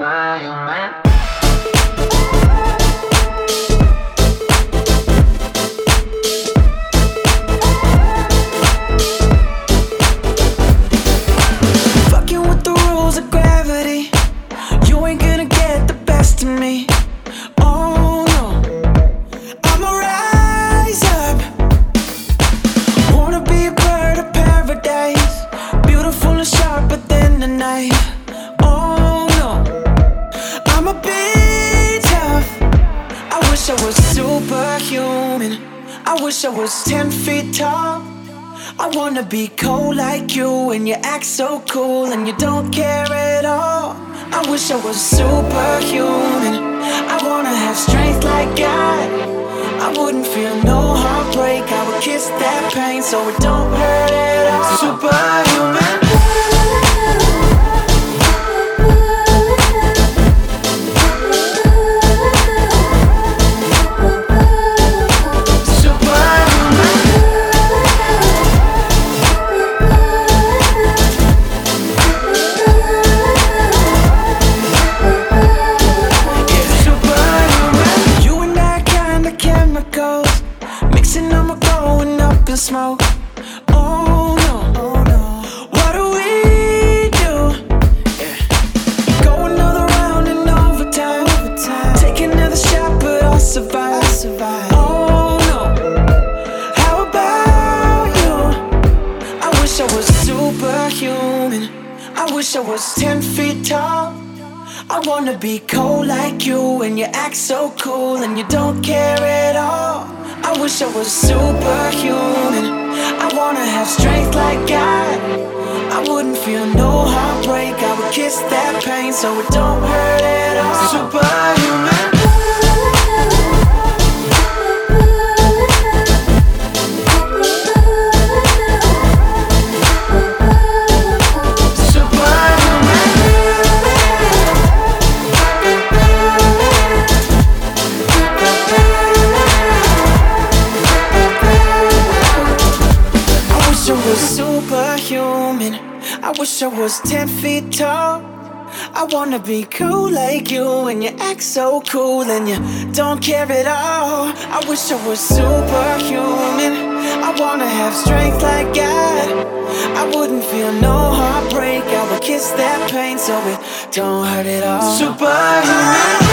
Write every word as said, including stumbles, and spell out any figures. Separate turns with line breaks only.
superhuman.
Fucking with the rules of gravity, you ain't gonna get the best of me. Oh no, I'ma rise up. Wanna be a bird of paradise, beautiful and sharper than the knife. Oh no, I'ma be tough. I wish I was superhuman. I wish I was ten feet tall. I wanna be cold like you, and you act so cool, and you don't care at all. I wish I was superhuman. I wanna have strength like God. I wouldn't feel no heartbreak. I would kiss that pain so it don't hurt at all. Superhuman. Mixing them, we're going up in smoke. Oh no, oh no. What do we do? Yeah. Go another round in overtime. overtime. Take another shot, but I'll survive. I'll survive. Oh no. How about you? I wish I was superhuman. I wish I was ten feet tall. I wanna be cold like you, and you act so cool, and you don't care at all. I wish I was superhuman. I wanna have strength like God. I wouldn't feel no heartbreak. I would kiss that pain so it don't hurt at all. Superhuman. Superhuman. I wish I was ten feet tall. I wanna be cool like you, and you act so cool, and you don't care at all. I wish I was superhuman. I wanna have strength like God. I wouldn't feel no heartbreak. I would kiss that pain so it don't hurt at all. Superhuman.